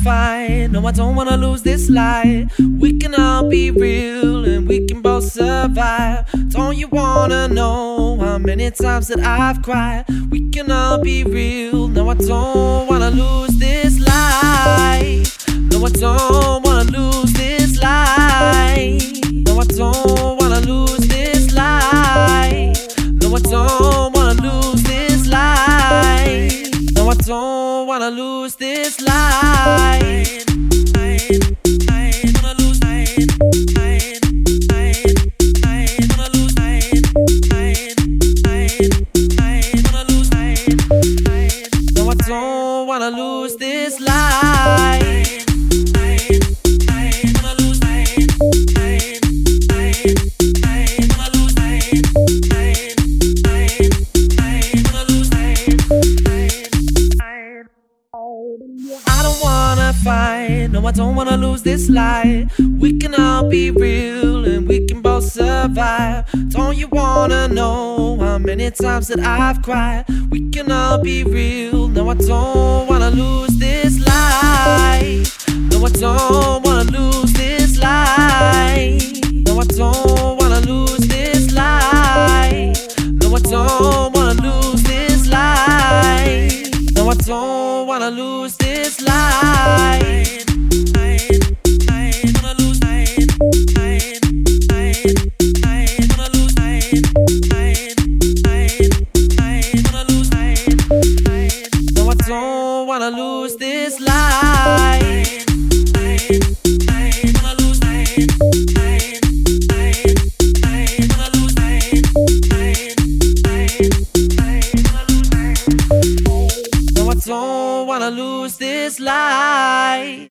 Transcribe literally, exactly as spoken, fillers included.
fight, no I don't wanna lose this light. We can all be real and we can both survive. Don't you wanna know how many times that I've cried? We can all be real, no I don't wanna lose this light. No I don't wanna lose this light. No I don't wanna lose this light. No I don't wanna lose this light. No I don't wanna lose this light. No I don't wanna lose this light. I don't wanna fight, no I don't wanna lose this light. We can all be real and we can both survive. Don't you wanna know how many times that I've cried? We can all be real, no I don't wanna lose this light. No I don't wanna lose this light. No I don't wanna lose this light. No I don't wanna lose this light. No I don't wanna lose this light. No I don't wanna lose this light. No I don't wanna lose this light.